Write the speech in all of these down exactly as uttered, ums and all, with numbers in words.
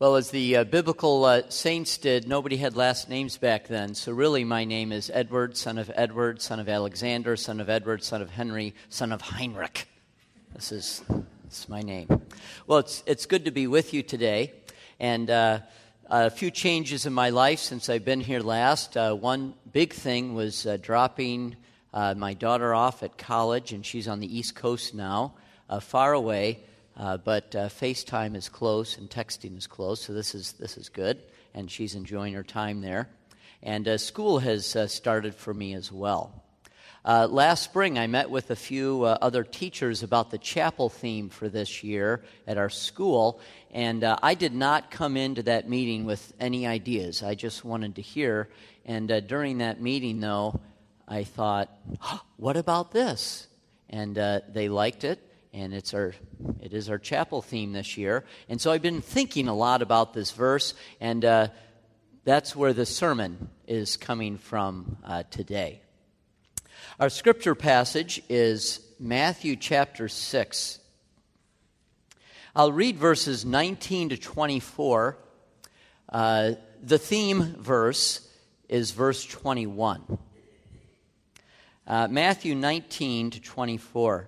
Well, as the uh, biblical uh, saints did, nobody had last names back then. So really my name is Edward, son of Edward, son of Alexander, son of Edward, son of Henry, son of Heinrich. This is, this is my name. Well, it's it's good to be with you today. And uh, a few changes in my life since I've been here last. Uh, one big thing was uh, dropping uh, my daughter off at college, and she's on the East Coast now, uh, far away. Uh, but uh, FaceTime is close and texting is close, so this is this is good, and she's enjoying her time there. And uh, school has uh, started for me as well. Uh, last spring, I met with a few uh, other teachers about the chapel theme for this year at our school, and uh, I did not come into that meeting with any ideas. I just wanted to hear, and uh, during that meeting, though, I thought, oh, what about this? And uh, they liked it. And it's our, it is our chapel theme this year. And so I've been thinking a lot about this verse, and uh, that's where the sermon is coming from uh, today. Our scripture passage is Matthew chapter six. I'll read verses nineteen to twenty-four. Uh, the theme verse is verse twenty-one. Uh, Matthew nineteen to twenty-four.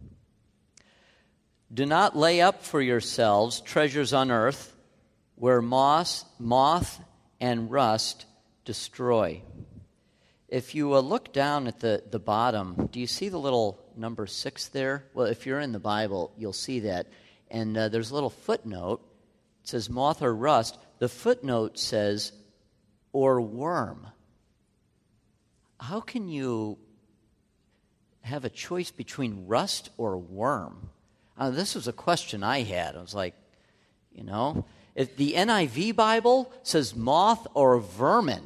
Do not lay up for yourselves treasures on earth, where moss, moth and rust destroy. If you uh, look down at the, the bottom, do you see the little number six there? Well, if you're in the Bible, you'll see that. And uh, there's a little footnote. It says moth or rust. The footnote says, or worm. How can you have a choice between rust or worm? Uh, this was a question I had. I was like, you know, if the N I V Bible says moth or vermin.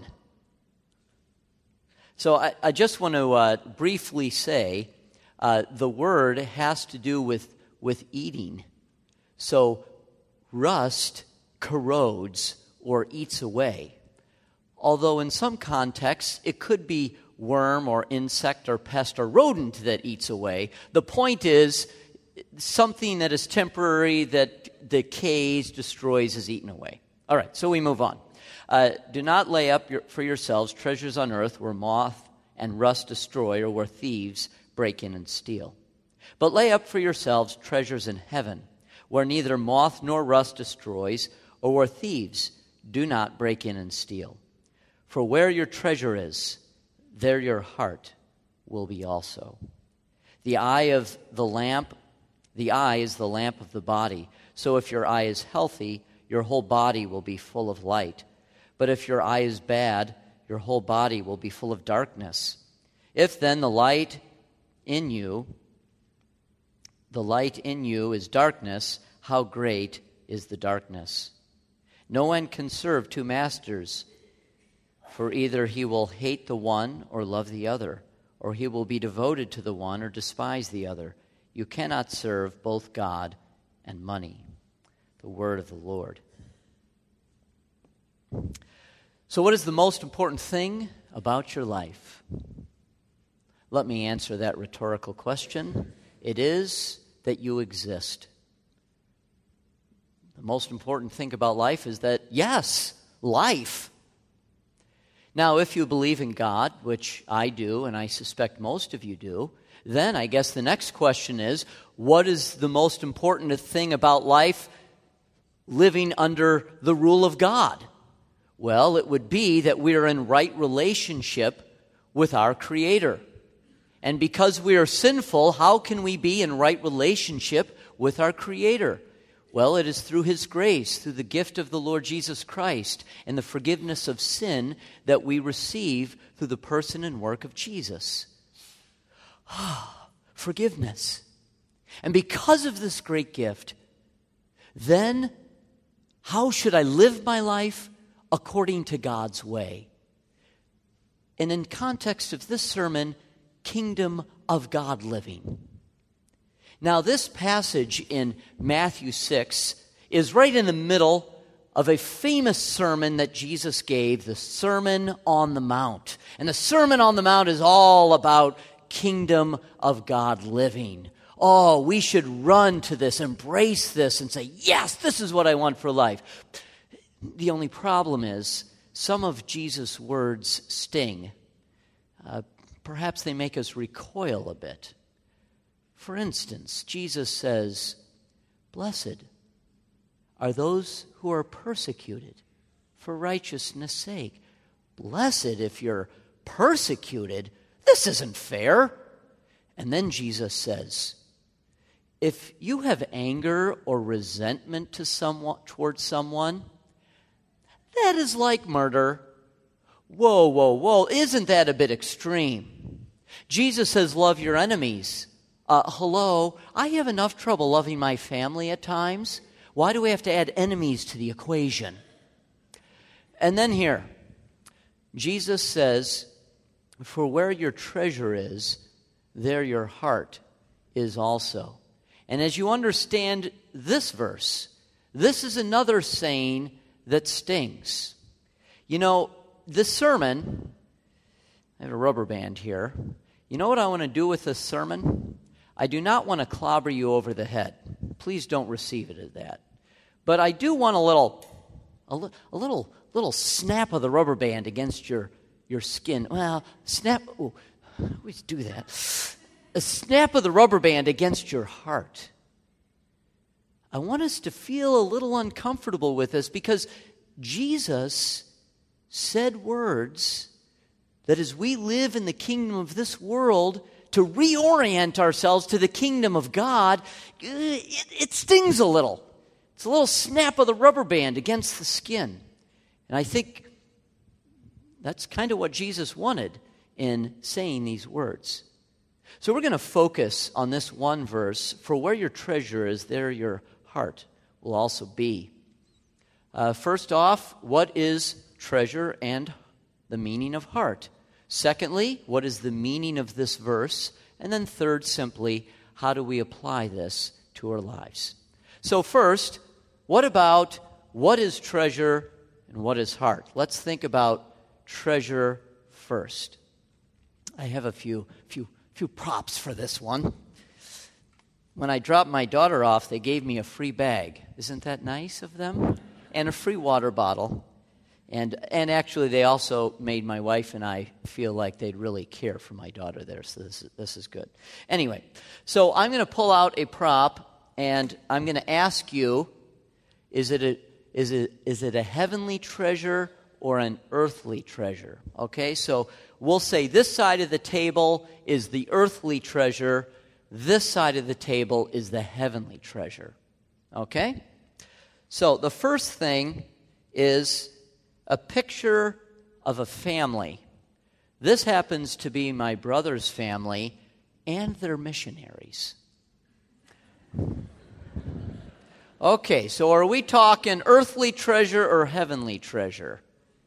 So I, I just want to uh, briefly say uh, the word has to do with, with eating. So rust corrodes or eats away. Although in some contexts it could be worm or insect or pest or rodent that eats away. The point is, something that is temporary, that decays, destroys, is eaten away. All right, so we move on. Uh, do not lay up your, for yourselves treasures on earth where moth and rust destroy or where thieves break in and steal. But lay up for yourselves treasures in heaven where neither moth nor rust destroys or where thieves do not break in and steal. For where your treasure is, there your heart will be also. The eye of the lamp The eye is the lamp of the body. So if your eye is healthy, your whole body will be full of light. But if your eye is bad, your whole body will be full of darkness. If then the light in you, the light in you is darkness, how great is the darkness? No one can serve two masters, for either he will hate the one or love the other, or he will be devoted to the one or despise the other. You cannot serve both God and money. The word of the Lord. So what is the most important thing about your life? Let me answer that rhetorical question. It is that you exist. The most important thing about life is that, yes, life. Now, if you believe in God, which I do, and I suspect most of you do, then I guess the next question is, what is the most important thing about life living under the rule of God? Well, it would be that we are in right relationship with our Creator. And because we are sinful, how can we be in right relationship with our Creator? Well, it is through His grace, through the gift of the Lord Jesus Christ, and the forgiveness of sin that we receive through the person and work of Jesus. Ah, forgiveness. And because of this great gift, then how should I live my life? According to God's way. And in context of this sermon, kingdom of God living. Now, this passage in Matthew six is right in the middle of a famous sermon that Jesus gave, the Sermon on the Mount. And the Sermon on the Mount is all about kingdom of God living. Oh, we should run to this, embrace this, and say, yes, this is what I want for life. The only problem is some of Jesus' words sting. Uh, perhaps they make us recoil a bit. For instance, Jesus says, "Blessed are those who are persecuted for righteousness' sake." Blessed if you're persecuted. This isn't fair. And then Jesus says, if you have anger or resentment to someone, towards someone, that is like murder. Whoa, whoa, whoa. Isn't that a bit extreme? Jesus says, love your enemies. Uh, hello, I have enough trouble loving my family at times. Why do we have to add enemies to the equation? And then here, Jesus says, for where your treasure is, there your heart is also. And as you understand this verse, this is another saying that stings. You know, this sermon, I have a rubber band here. You know what I want to do with this sermon? I do not want to clobber you over the head. Please don't receive it as that. But I do want a little, a, li- a little, little snap of the rubber band against your, your skin. Well, snap. Oh, I always do that. A snap of the rubber band against your heart. I want us to feel a little uncomfortable with this because Jesus said words that as we live in the kingdom of this world, to reorient ourselves to the kingdom of God, it, it stings a little. It's a little snap of the rubber band against the skin. And I think that's kind of what Jesus wanted in saying these words. So we're going to focus on this one verse. For where your treasure is, there your heart will also be. Uh, first off, what is treasure and the meaning of heart? Secondly, what is the meaning of this verse? And then third, simply, how do we apply this to our lives? So first, what about what is treasure and what is heart? Let's think about treasure first. I have a few few few props for this one. When I dropped my daughter off, they gave me a free bag. Isn't that nice of them? And a free water bottle. And and actually, they also made my wife and I feel like they'd really care for my daughter there, so this is, this is good. Anyway, so I'm going to pull out a prop, and I'm going to ask you, is it a, is it, is it a heavenly treasure or an earthly treasure? Okay, so we'll say this side of the table is the earthly treasure, this side of the table is the heavenly treasure. Okay? So the first thing is a picture of a family. This happens to be my brother's family, and they're missionaries. Okay, so are we talking earthly treasure or heavenly treasure?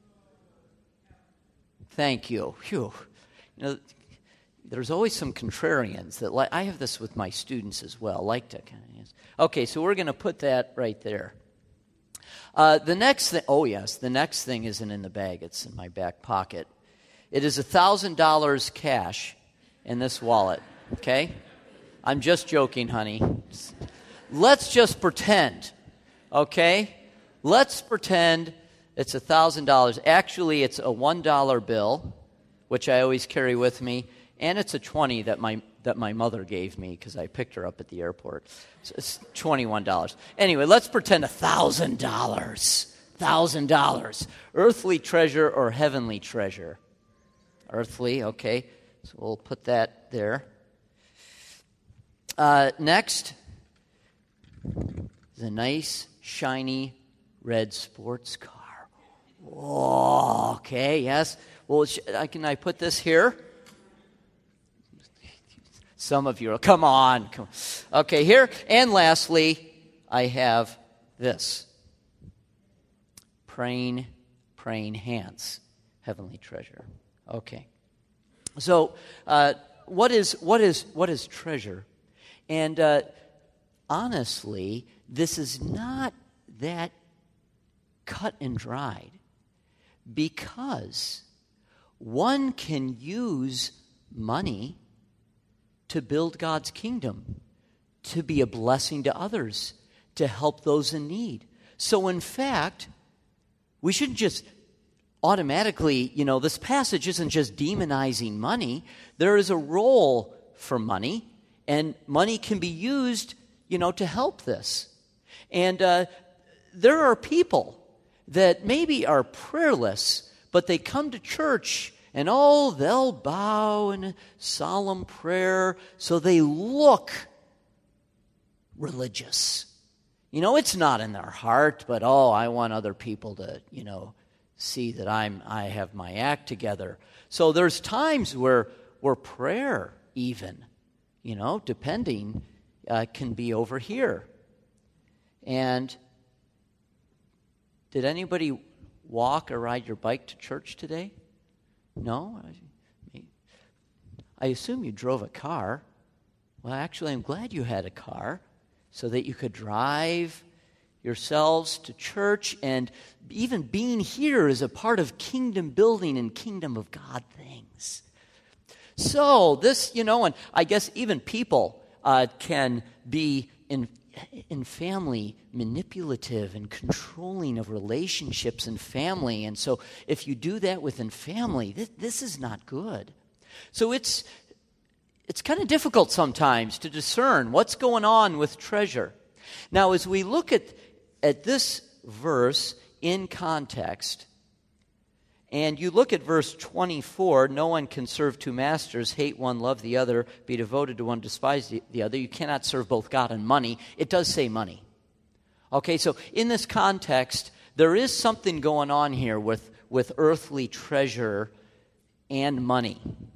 Thank you. Phew. You know, there's always some contrarians that like. I have this with my students as well. Like to kind of. Okay, so we're going to put that right there. Uh, the next thing, oh yes, the next thing isn't in the bag, it's in my back pocket. It is one thousand dollars cash in this wallet, okay? I'm just joking, honey. Let's just pretend, okay? Let's pretend it's one thousand dollars. Actually, it's a one dollar bill, which I always carry with me, and it's a twenty that my that my mother gave me because I picked her up at the airport. So it's twenty-one dollars. Anyway, let's pretend one thousand dollars. one thousand dollars. Earthly treasure or heavenly treasure? Earthly, okay. So we'll put that there. Uh, next is a nice, shiny, red sports car. Oh, okay, yes. Well, can I put this here? Some of you are, come on. Come on. Okay, here. And lastly, I have this. Praying, praying hands. Heavenly treasure. Okay. So, uh, what is what is what is treasure? And uh, honestly, this is not that cut and dried, because one can use money to build God's kingdom, to be a blessing to others, to help those in need. So in fact, we shouldn't just automatically, you know, this passage isn't just demonizing money. There is a role for money, and money can be used, you know, to help this. And uh, there are people that maybe are prayerless, but they come to church and, oh, they'll bow in a solemn prayer so they look religious. You know, it's not in their heart, but, oh, I want other people to, you know, see that I'm I have my act together. So there's times where where prayer even, you know, depending, uh, can be over here. And did anybody walk or ride your bike to church today? No? I assume you drove a car. Well, actually, I'm glad you had a car so that you could drive yourselves to church, and even being here is a part of kingdom building and kingdom of God things. So this, you know, and I guess even people uh, can be in in family manipulative and controlling of relationships in family. And so if you do that within family, this, this is not good. So it's it's kind of difficult sometimes to discern what's going on with treasure. Now, as we look at at this verse in context, and you look at verse twenty-four, no one can serve two masters, hate one, love the other, be devoted to one, despise the, the other. You cannot serve both God and money. It does say money. Okay, so in this context, there is something going on here with, with earthly treasure and money.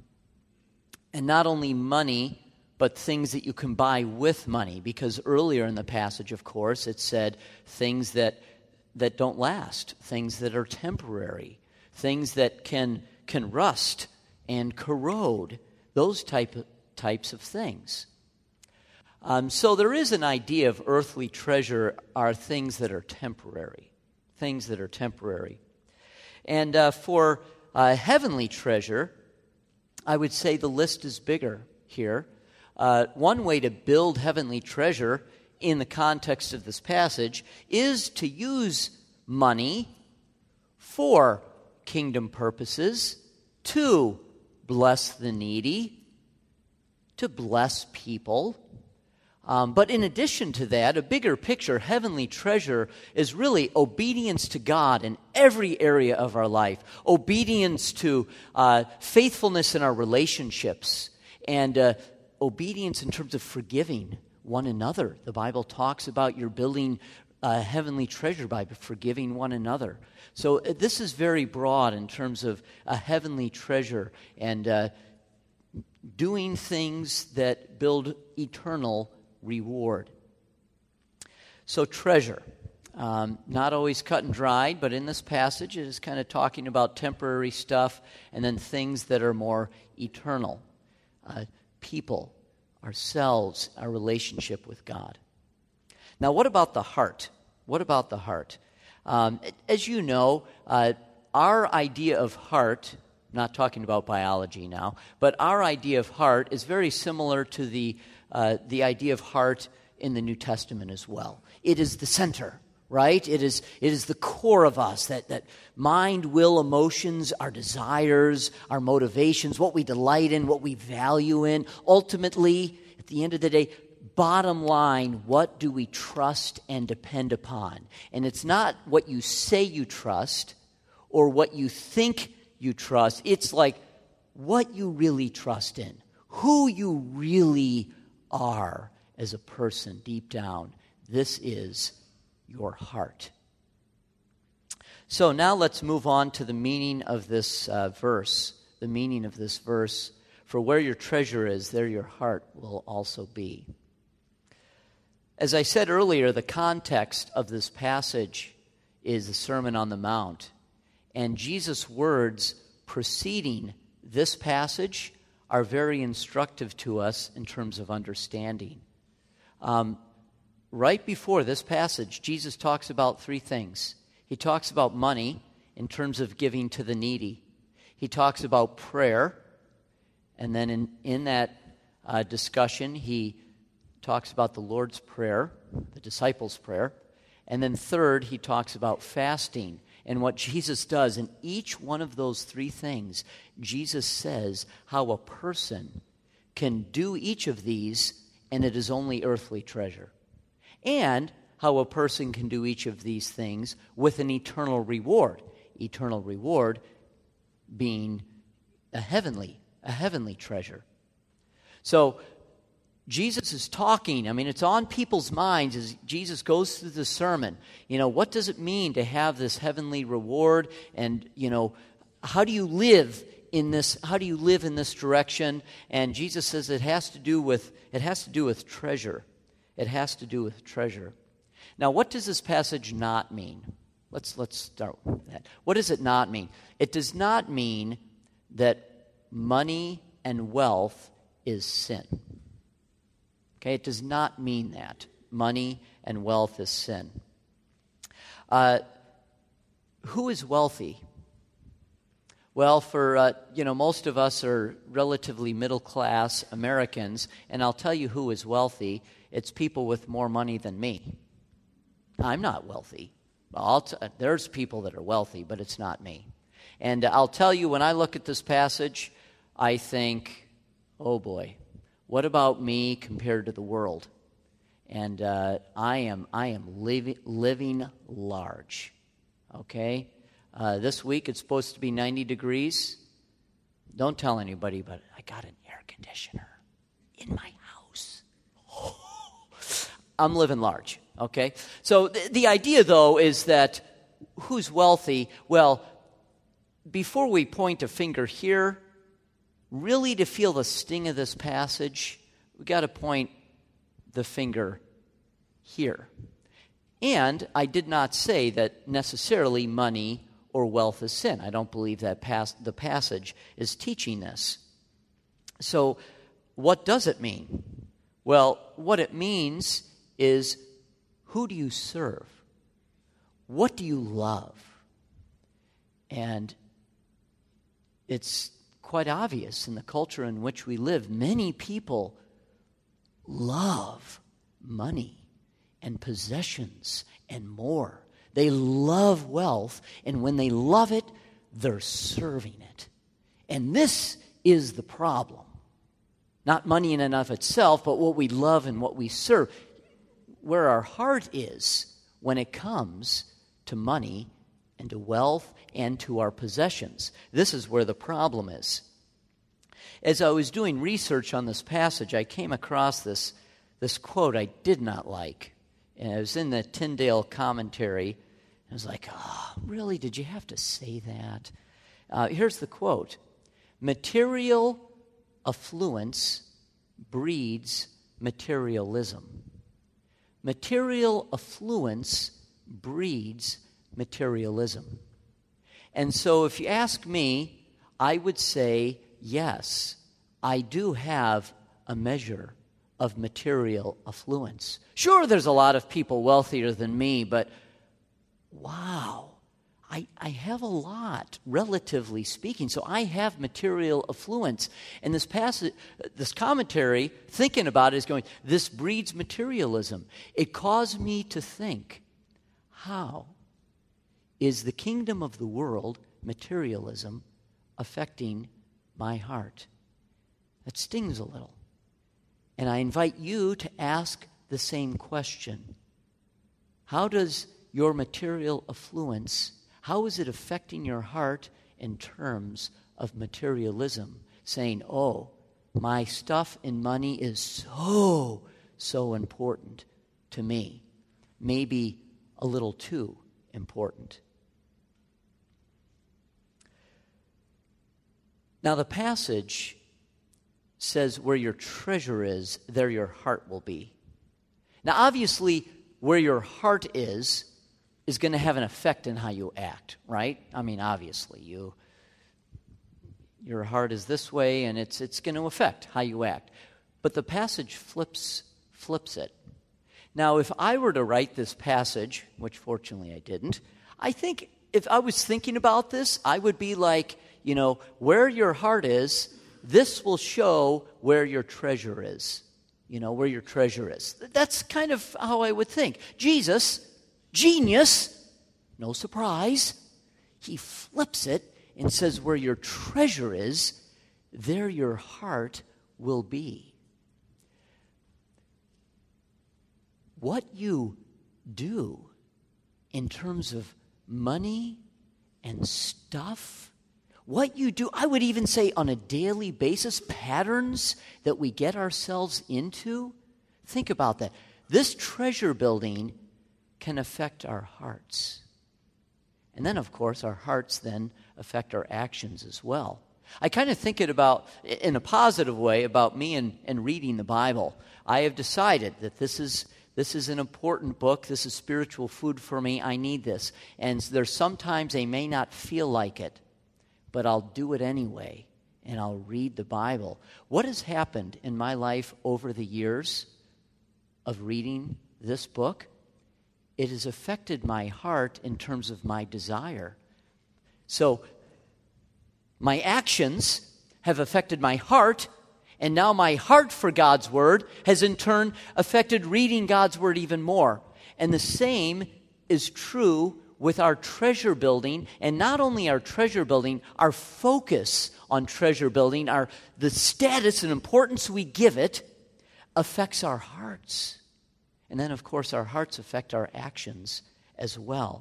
And not only money, but things that you can buy with money, because earlier in the passage, of course, it said things that that don't last, things that are temporary, things that can can rust and corrode, those type of, types of things. Um, so there is an idea of earthly treasure are things that are temporary, things that are temporary. And uh, for uh, heavenly treasure, I would say the list is bigger here. Uh, one way to build heavenly treasure in the context of this passage is to use money for kingdom purposes, to bless the needy, to bless people. Um, but in addition to that, a bigger picture, heavenly treasure is really obedience to God in every area of our life, obedience to uh, faithfulness in our relationships, and uh, obedience in terms of forgiving one another. The Bible talks about you're building a heavenly treasure by forgiving one another. So uh, this is very broad in terms of a heavenly treasure and uh, doing things that build eternal reward. So treasure, um, not always cut and dried, but in this passage it is kind of talking about temporary stuff and then things that are more eternal. Uh, people, ourselves, our relationship with God. Now, what about the heart? What about the heart? Um, as you know, uh, our idea of heart, not talking about biology now, but our idea of heart is very similar to the uh, the idea of heart in the New Testament as well. It is the center, right? It is it is the core of us, that, that mind, will, emotions, our desires, our motivations, what we delight in, what we value in. Ultimately, at the end of the day, bottom line, what do we trust and depend upon? And it's not what you say you trust or what you think you trust. It's like what you really trust in, who you really are as a person deep down. This is your heart. So now let's move on to the meaning of this uh, verse. The meaning of this verse. For where your treasure is, there your heart will also be. As I said earlier, the context of this passage is the Sermon on the Mount. And Jesus' words preceding this passage are very instructive to us in terms of understanding. Um, right before this passage, Jesus talks about three things. He talks about money in terms of giving to the needy. He talks about prayer. And then in, in that uh, discussion, he talks about the Lord's Prayer, the disciples' prayer. And then third, he talks about fasting. And what Jesus does in each one of those three things, Jesus says how a person can do each of these and it is only earthly treasure. And how a person can do each of these things with an eternal reward. Eternal reward being a heavenly, a heavenly treasure. So Jesus is talking, I mean, it's on people's minds as Jesus goes through the sermon. You know, what does it mean to have this heavenly reward? And, you know, how do you live in this, how do you live in this direction? And Jesus says it has to do with, it has to do with treasure. It has to do with treasure. Now, what does this passage not mean? Let's, let's start with that. What does it not mean? It does not mean that money and wealth is sin. Okay, it does not mean that. Money and wealth is sin. Uh, who is wealthy? Well, for, uh, you know, most of us are relatively middle-class Americans, and I'll tell you who is wealthy. It's people with more money than me. I'm not wealthy. Well, I'll t- there's people that are wealthy, but it's not me. And uh, I'll tell you, when I look at this passage, I think, oh boy, what about me compared to the world? And uh, I am I am living living large. Okay, uh, this week it's supposed to be ninety degrees. Don't tell anybody, but I got an air conditioner in my house. I'm living large. Okay, so th- the idea though is that who's wealthy? Well, before we point a finger here, really to feel the sting of this passage, we've got to point the finger here. And I did not say that necessarily money or wealth is sin. I don't believe that pas- the passage is teaching this. So what does it mean? Well, what it means is, who do you serve? What do you love? And it's quite obvious in the culture in which we live. Many people love money and possessions and more. They love wealth, and when they love it, they're serving it. And this is the problem. Not money in and of itself, but what we love and what we serve. Where our heart is when it comes to money and to wealth and to our possessions. This is where the problem is. As I was doing research on this passage, I came across this, this quote I did not like. And it was in the Tyndale commentary. I was like, oh, really? Did you have to say that? Uh, here's the quote. Material affluence breeds materialism. Material affluence breeds materialism. And so if you ask me, I would say, yes, I do have a measure of material affluence. Sure, there's a lot of people wealthier than me, but wow, I, I have a lot, relatively speaking. So I have material affluence. And this passage, this commentary, thinking about it, is going, this breeds materialism. It caused me to think, how is the kingdom of the world, materialism, affecting my heart? That stings a little. And I invite you to ask the same question. How does your material affluence, how is it affecting your heart in terms of materialism? Saying, oh, my stuff and money is so, so important to me. Maybe a little too important. Now, the passage says, where your treasure is, there your heart will be. Now, obviously, where your heart is, is going to have an effect in how you act, right? I mean, obviously, you, your heart is this way, and it's it's going to affect how you act. But the passage flips flips it. Now, if I were to write this passage, which fortunately I didn't, I think if I was thinking about this, I would be like, you know, where your heart is, this will show where your treasure is. You know, where your treasure is. That's kind of how I would think. Jesus, genius, no surprise, He flips it and says, where your treasure is, there your heart will be. What you do in terms of money and stuff, what you do, I would even say on a daily basis, patterns that we get ourselves into, think about that. This treasure building can affect our hearts. And then, of course, our hearts then affect our actions as well. I kind of think it about, in a positive way, about me and, and reading the Bible. I have decided that this is this is an important book. This is spiritual food for me. I need this. And there's sometimes I may not feel like it, but I'll do it anyway, and I'll read the Bible. What has happened in my life over the years of reading this book? It has affected my heart in terms of my desire. So my actions have affected my heart, and now my heart for God's Word has in turn affected reading God's Word even more. And the same is true with our treasure building, and not only our treasure building, our focus on treasure building, our the status and importance we give it affects our hearts. And then, of course, our hearts affect our actions as well.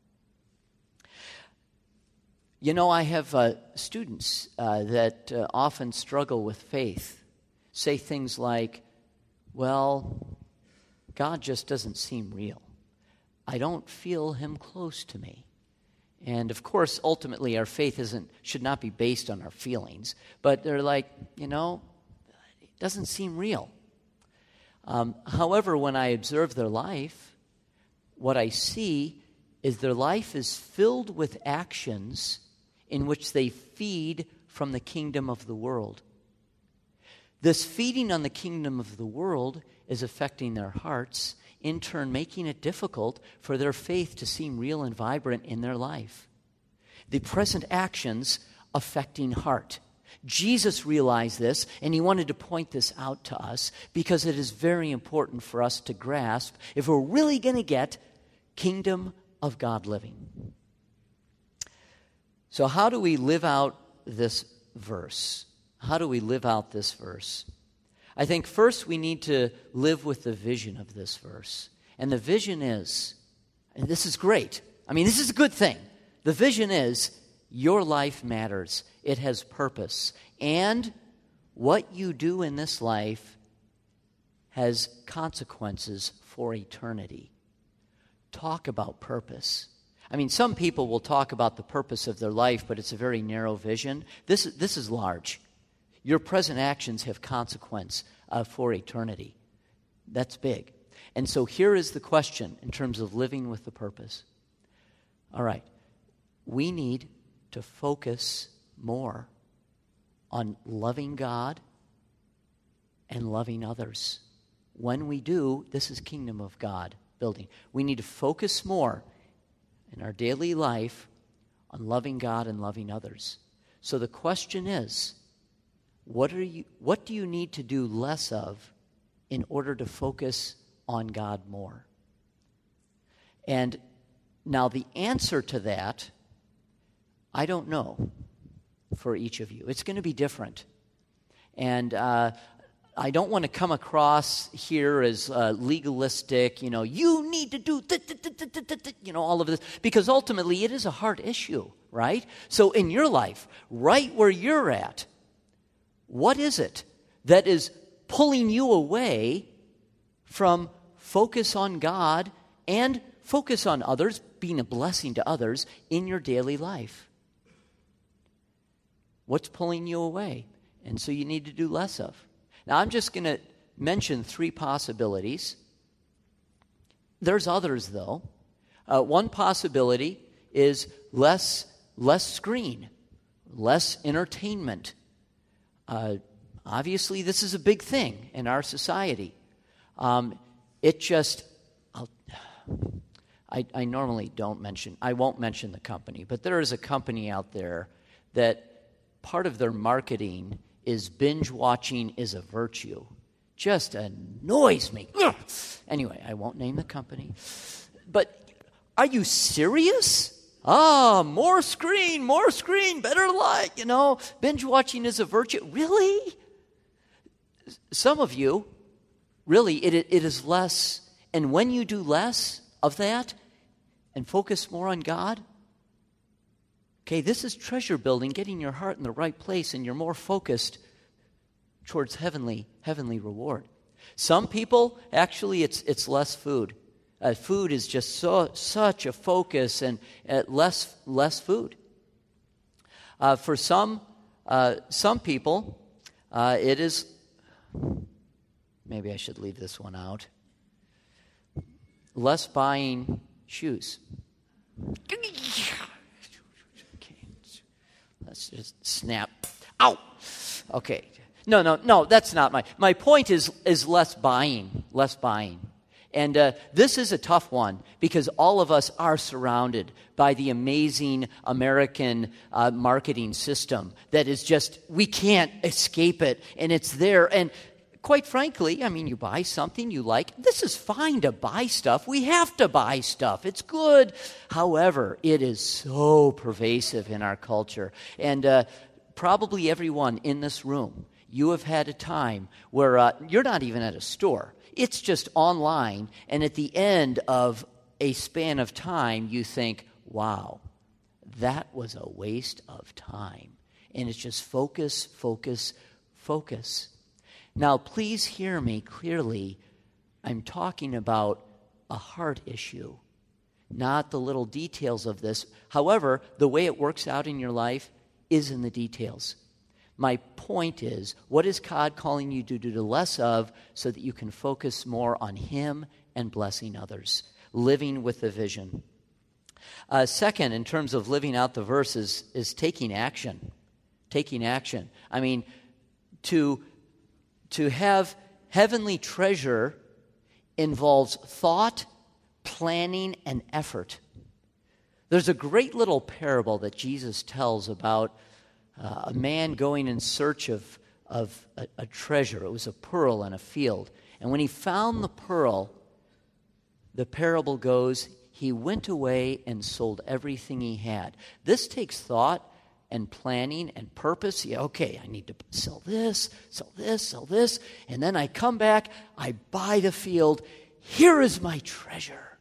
You know, I have uh, students uh, that uh, often struggle with faith, say things like, well, God just doesn't seem real. I don't feel him close to me. And, of course, ultimately, our faith isn't should not be based on our feelings. But they're like, you know, it doesn't seem real. Um, however, when I observe their life, what I see is their life is filled with actions in which they feed from the kingdom of the world. This feeding on the kingdom of the world is affecting their hearts, in turn making it difficult for their faith to seem real and vibrant in their life. The present actions affecting heart. Jesus realized this, and he wanted to point this out to us because it is very important for us to grasp if we're really going to get kingdom of God living. So how do we live out this verse? How do we live out this verse? I think first we need to live with the vision of this verse. And the vision is, and this is great, I mean, this is a good thing. The vision is, your life matters. It has purpose. And what you do in this life has consequences for eternity. Talk about purpose. I mean, some people will talk about the purpose of their life, but it's a very narrow vision. This, this is large. Your present actions have consequence uh, for eternity. That's big. And so here is the question in terms of living with the purpose. All right. We need to focus more on loving God and loving others. When we do, this is kingdom of God building. We need to focus more in our daily life on loving God and loving others. So the question is, what are you what do you need to do less of in order to focus on God more? And now the answer to that, I don't know for each of you. It's going to be different. And uh, I don't want to come across here as uh, legalistic, you know, you need to do, th- th- th- th- th- th- you know, all of this, because ultimately it is a hard issue, right? So in your life, right where you're at, what is it that is pulling you away from focus on God and focus on others, being a blessing to others in your daily life? What's pulling you away? And so you need to do less of. Now, I'm just going to mention three possibilities. There's others, though. Uh, one possibility is less, less screen, less entertainment. Uh, obviously, this is a big thing in our society. Um, it just, I'll, I, I normally don't mention, I won't mention the company, but there is a company out there that part of their marketing is binge watching is a virtue. Just annoys me. Ugh. Anyway, I won't name the company. But are you serious? Ah, more screen, more screen, better light, you know. Binge watching is a virtue. Really? Some of you, really, it, it is less. And when you do less of that and focus more on God, okay, this is treasure building, getting your heart in the right place, and you're more focused towards heavenly, heavenly reward. Some people, actually, it's it's less food. Uh, food is just so such a focus, and uh, less less food. Uh, for some uh, some people, uh, it is. Maybe I should leave this one out. Less buying shoes. Okay, let's just snap. Ow. Okay. No, no, no. That's not my. My point is is less buying, less buying. And uh, this is a tough one because all of us are surrounded by the amazing American uh, marketing system that is just, we can't escape it, and it's there. And quite frankly, I mean, you buy something you like. This is fine to buy stuff. We have to buy stuff. It's good. However, it is so pervasive in our culture. And uh, probably everyone in this room, you have had a time where uh, you're not even at a store. It's just online, and at the end of a span of time, you think, wow, that was a waste of time. And it's just focus, focus, focus. Now, please hear me clearly. I'm talking about a heart issue, not the little details of this. However, the way it works out in your life is in the details. My point is, what is God calling you to do less of so that you can focus more on Him and blessing others, living with the vision? Uh, second, in terms of living out the verses, is taking action. Taking action. I mean, to, to have heavenly treasure involves thought, planning, and effort. There's a great little parable that Jesus tells about Uh, a man going in search of, of a, a treasure. It was a pearl in a field. And when he found the pearl, the parable goes, he went away and sold everything he had. This takes thought and planning and purpose. Yeah, okay, I need to sell this, sell this, sell this. And then I come back, I buy the field. Here is my treasure.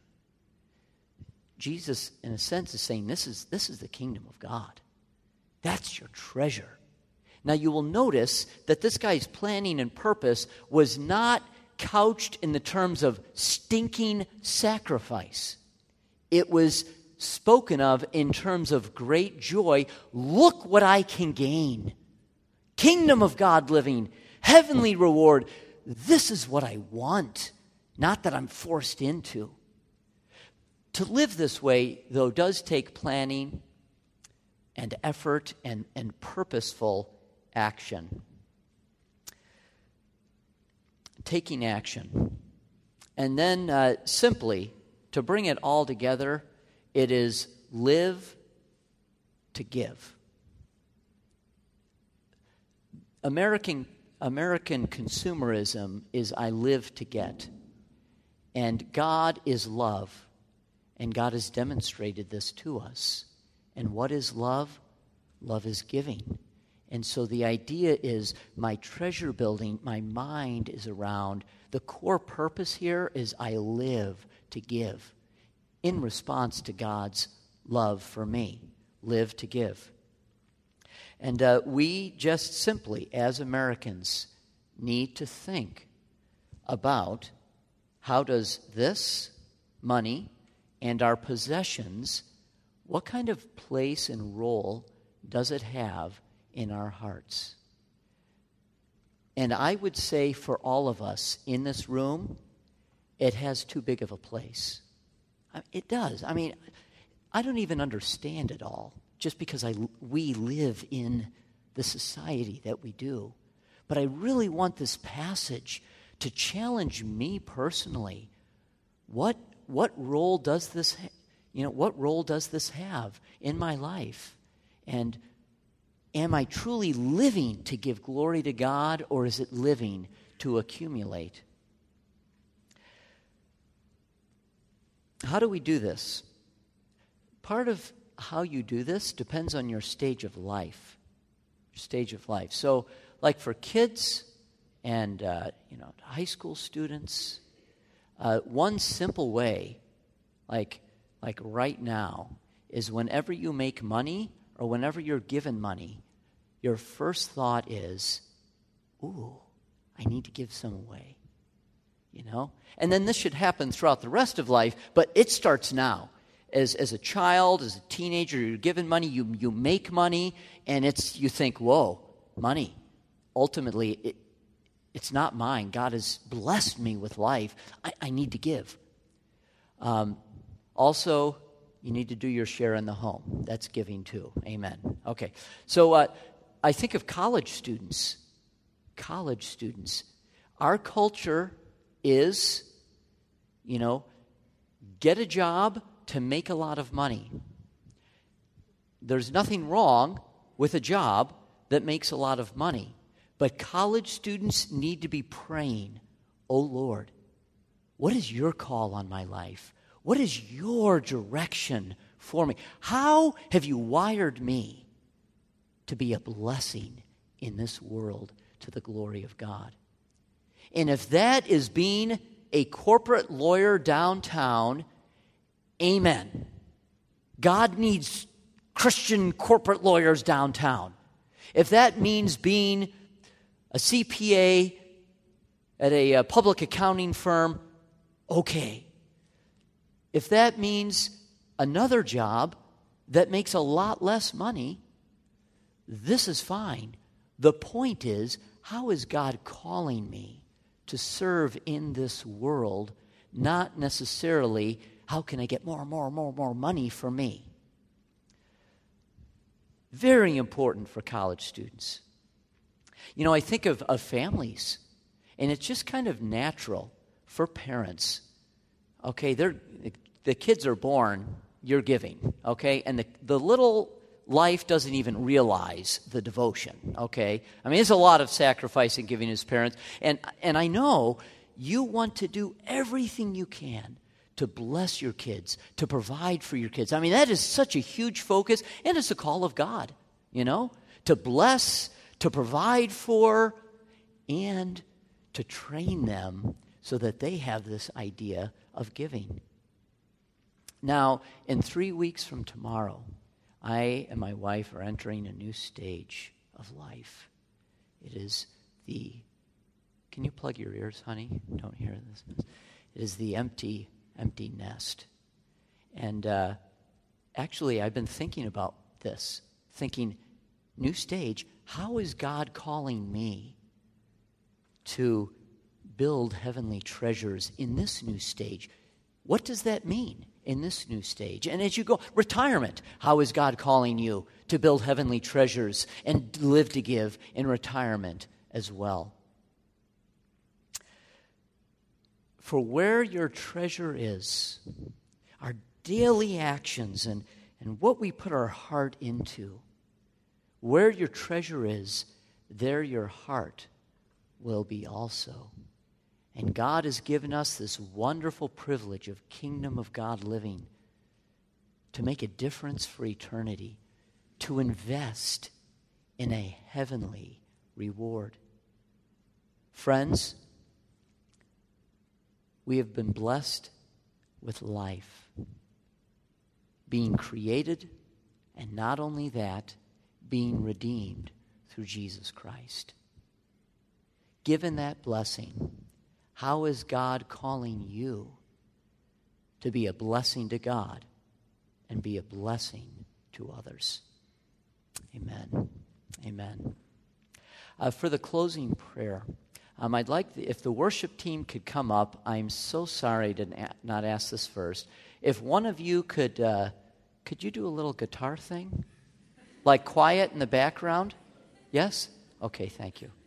Jesus, in a sense, is saying this is, this is the kingdom of God. That's your treasure. Now, you will notice that this guy's planning and purpose was not couched in the terms of stinking sacrifice. It was spoken of in terms of great joy. Look what I can gain. Kingdom of God living, heavenly reward. This is what I want, not that I'm forced into. To live this way, though, does take planning and effort and, and purposeful action. Taking action. And then uh, simply, to bring it all together, it is live to give. American, American consumerism is I live to get. And God is love. And God has demonstrated this to us. And what is love? Love is giving. And so the idea is my treasure building, my mind is around. The core purpose here is I live to give in response to God's love for me. Live to give. And uh, we just simply, as Americans, need to think about how does this money and our possessions, what kind of place and role does it have in our hearts? And I would say for all of us in this room, it has too big of a place. It does. I mean, I don't even understand it all just because I, we live in the society that we do. But I really want this passage to challenge me personally. What, what role does this ha- You know, what role does this have in my life? And am I truly living to give glory to God, or is it living to accumulate? How do we do this? Part of how you do this depends on your stage of life. Your stage of life. So, like for kids and uh, you know high school students, uh, one simple way, like like right now, is whenever you make money or whenever you're given money, your first thought is, "Ooh, I need to give some away." You know, and then this should happen throughout the rest of life, but it starts now. As as a child, as a teenager, you're given money, you you make money, and it's you think, whoa, money. Ultimately, it it's not mine. God has blessed me with life. I, I need to give. Um, also, you need to do your share in the home. That's giving too. Amen. Okay. So uh, I think of college students. College students. Our culture is, you know, get a job to make a lot of money. There's nothing wrong with a job that makes a lot of money. But college students need to be praying, "Oh Lord, what is your call on my life? What is your direction for me? How have you wired me to be a blessing in this world to the glory of God?" And if that is being a corporate lawyer downtown, amen. God needs Christian corporate lawyers downtown. If that means being a C P A at a, a public accounting firm, okay. If that means another job that makes a lot less money, this is fine. The point is, how is God calling me to serve in this world, not necessarily how can I get more and more and more and more money for me? Very important for college students. You know, I think of, of families, and it's just kind of natural for parents. Okay, they're, the kids are born, you're giving, okay? And the, the little life doesn't even realize the devotion, okay? I mean, there's a lot of sacrifice in giving as parents. And, and I know you want to do everything you can to bless your kids, to provide for your kids. I mean, that is such a huge focus, and it's a call of God, you know? To bless, to provide for, and to train them so that they have this idea of giving. Now, in three weeks from tomorrow, I and my wife are entering a new stage of life. It is the, can you plug your ears, honey? Don't hear this. It is the empty, empty nest. And uh, actually, I've been thinking about this, thinking, new stage, how is God calling me to build heavenly treasures in this new stage? What does that mean in this new stage? And as you go, retirement, how is God calling you to build heavenly treasures and live to give in retirement as well? For where your treasure is, our daily actions and, and what we put our heart into, where your treasure is, there your heart will be also. And God has given us this wonderful privilege of kingdom of God living to make a difference for eternity, to invest in a heavenly reward. Friends, we have been blessed with life, being created, and not only that, being redeemed through Jesus Christ. Given that blessing, how is God calling you to be a blessing to God and be a blessing to others? Amen. Amen. Uh, for the closing prayer, um, I'd like, the, if the worship team could come up. I'm so sorry to na- not ask this first. If one of you could, uh, could you do a little guitar thing? Like quiet in the background? Yes? Okay, thank you.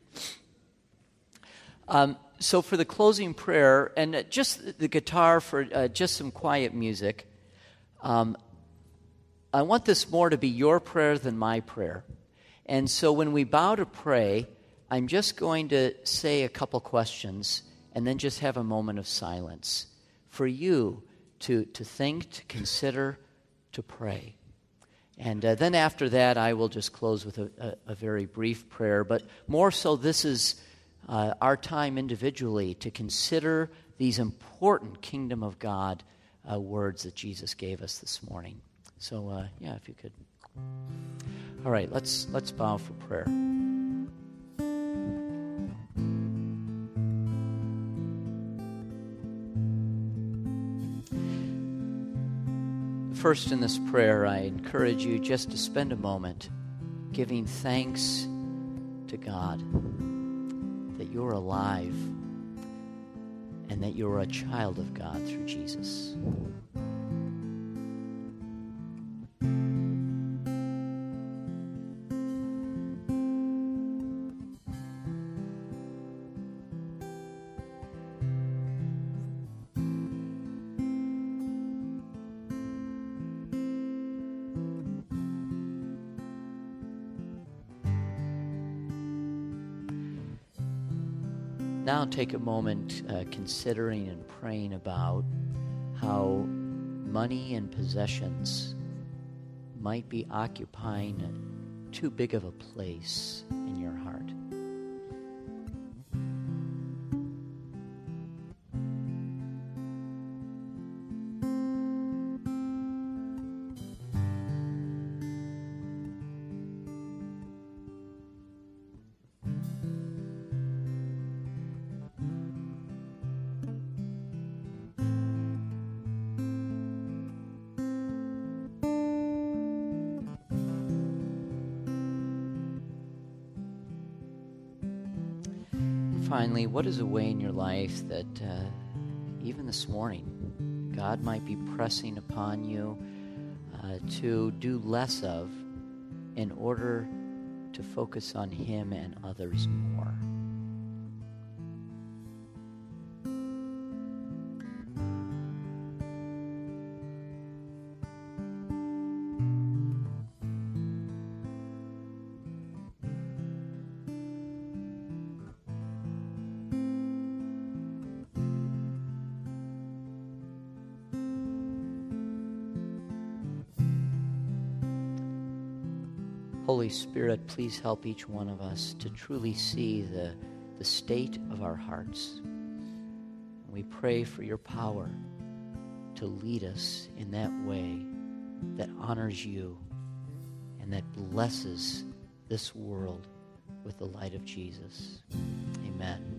Um, so for the closing prayer, and just the guitar for uh, just some quiet music, um, I want this more to be your prayer than my prayer. And so when we bow to pray, I'm just going to say a couple questions and then just have a moment of silence for you to, to think, to consider, to pray. And uh, then after that, I will just close with a, a, a very brief prayer. But more so, this is uh, our time individually to consider these important kingdom of God uh, words that Jesus gave us this morning. So, uh, yeah, if you could. All right, let's let's bow for prayer. First, in this prayer, I encourage you just to spend a moment giving thanks to God that you're alive and that you're a child of God through Jesus. Now take a moment uh, considering and praying about how money and possessions might be occupying too big of a place in your heart. Finally, what is a way in your life that uh, even this morning God might be pressing upon you uh, to do less of in order to focus on Him and others more? Holy Spirit, please help each one of us to truly see the, the state of our hearts. We pray for your power to lead us in that way that honors you and that blesses this world with the light of Jesus. Amen.